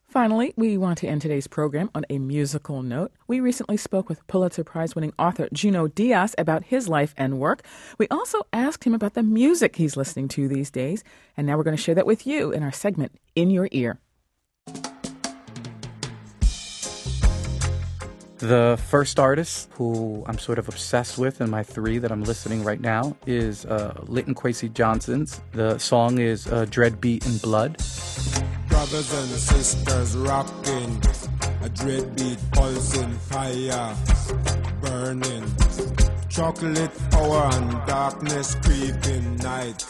Finally, we want to end today's program on a musical note. We recently spoke with Pulitzer Prize-winning author Junot Diaz about his life and work. We also asked him about the music he's listening to these days, and now we're going to share that with you in our segment, In Your Ear. The first artist who I'm sort of obsessed with in my three that I'm listening right now is Linton Kwesi Johnson's. The song is Dread Beat in Blood. Brothers and sisters rocking, a dread beat pulsing, fire burning, chocolate hour and darkness creeping night.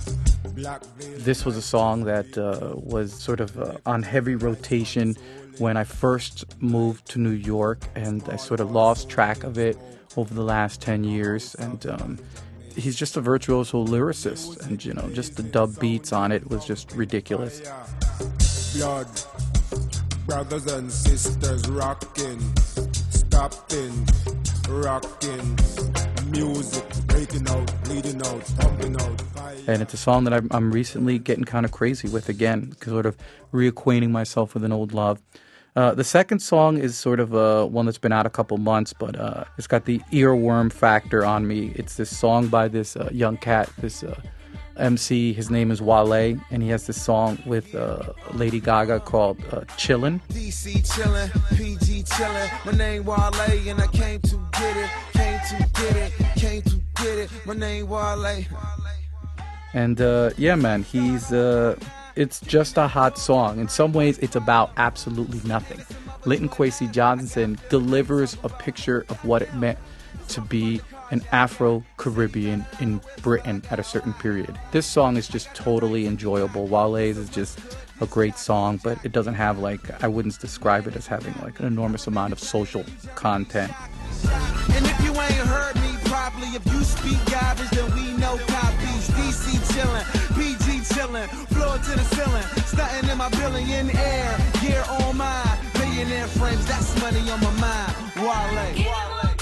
This was a song that was sort of on heavy rotation when I first moved to New York, and I sort of lost track of it over the last 10 years. And he's just a virtuoso lyricist, and just the dub beats on it was just ridiculous. Blood, brothers and sisters rocking, stopping, rocking, music breaking out, bleeding out, pumping out. And it's a song that I'm recently getting kind of crazy with again, sort of reacquainting myself with an old love. The second song is sort of one that's been out a couple months, but it's got the earworm factor on me. It's this song by this young cat, this MC. His name is Wale, and he has this song with Lady Gaga called Chillin'. DC chillin', PG chillin'. My name Wale, and I came to get it, came to get it, came to get it. My name Wale. And yeah, man, he's it's just a hot song. In some ways, it's about absolutely nothing. Linton Kwesi Johnson delivers a picture of what it meant to be an Afro-Caribbean in Britain at a certain period. This song is just totally enjoyable. Wale's is just a great song, but it doesn't have I wouldn't describe it as having an enormous amount of social content. And if you ain't heard me properly, if you speak garbage, then we know copies. DC chillin', PG chillin', floor to the ceiling, stunting in my billionaire, year on mine, millionaire frames, that's money on my mind. Wale.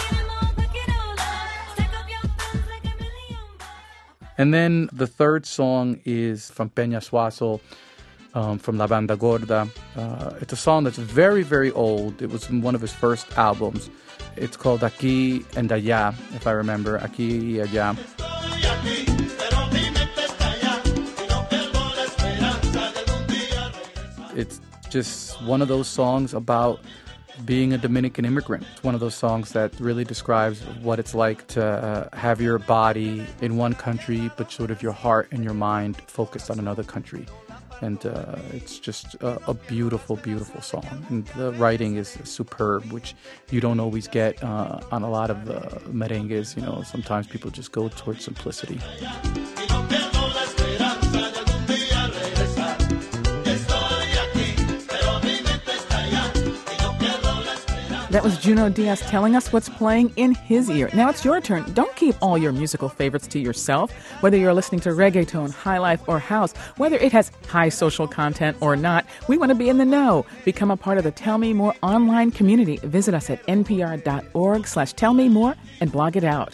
And then the third song is from Peña Suazo, from La Banda Gorda. It's a song that's very, very old. It was in one of his first albums. It's called Aquí and Allá, if I remember. Aquí y Allá. It's just one of those songs about being a Dominican immigrant. It's one of those songs that really describes what it's like to have your body in one country, but sort of your heart and your mind focused on another country. And it's just a beautiful, beautiful song. And the writing is superb, which you don't always get on a lot of merengues. Sometimes people just go towards simplicity. That was Junot Diaz telling us what's playing in his ear. Now it's your turn. Don't keep all your musical favorites to yourself. Whether you're listening to reggaeton, high life, or house, whether it has high social content or not, we want to be in the know. Become a part of the Tell Me More online community. Visit us at npr.org/tellmemore and blog it out.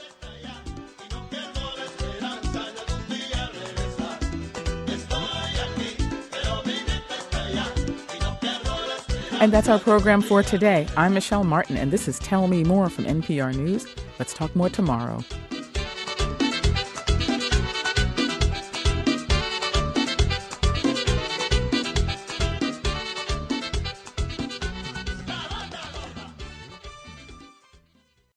And that's our program for today. I'm Michelle Martin, and this is Tell Me More from NPR News. Let's talk more tomorrow.